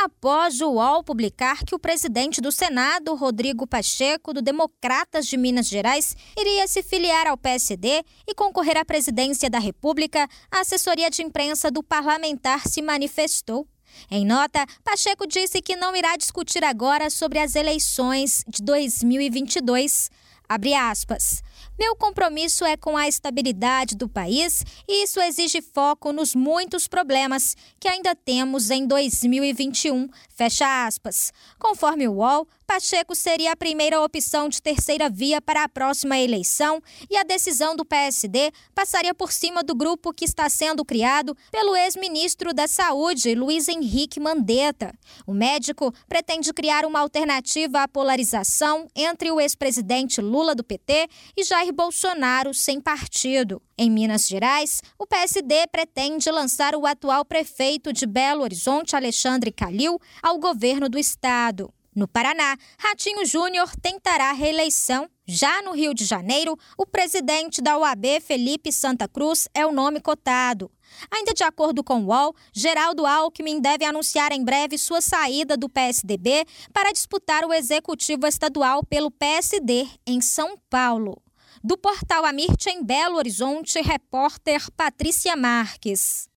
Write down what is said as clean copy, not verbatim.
após o UOL publicar que o presidente do Senado, Rodrigo Pacheco, do Democratas de Minas Gerais, iria se filiar ao PSD e concorrer à presidência da República, a assessoria de imprensa do parlamentar se manifestou. Em nota, Pacheco disse que não irá discutir agora sobre as eleições de 2022. Abre aspas. Meu compromisso é com a estabilidade do país e isso exige foco nos muitos problemas que ainda temos em 2021. Fecha aspas. Conforme o UOL, Pacheco seria a primeira opção de terceira via para a próxima eleição e a decisão do PSD passaria por cima do grupo que está sendo criado pelo ex-ministro da Saúde, Luiz Henrique Mandetta. O médico pretende criar uma alternativa à polarização entre o ex-presidente Lula do PT e Jair Bolsonaro sem partido. Em Minas Gerais, o PSD pretende lançar o atual prefeito de Belo Horizonte, Alexandre Calil, ao governo do estado. No Paraná, Ratinho Júnior tentará a reeleição. Já no Rio de Janeiro, o presidente da OAB, Felipe Santa Cruz, é o nome cotado. Ainda de acordo com o UOL, Geraldo Alckmin deve anunciar em breve sua saída do PSDB para disputar o executivo estadual pelo PSD em São Paulo. Do portal Amirte em Belo Horizonte, repórter Patrícia Marques.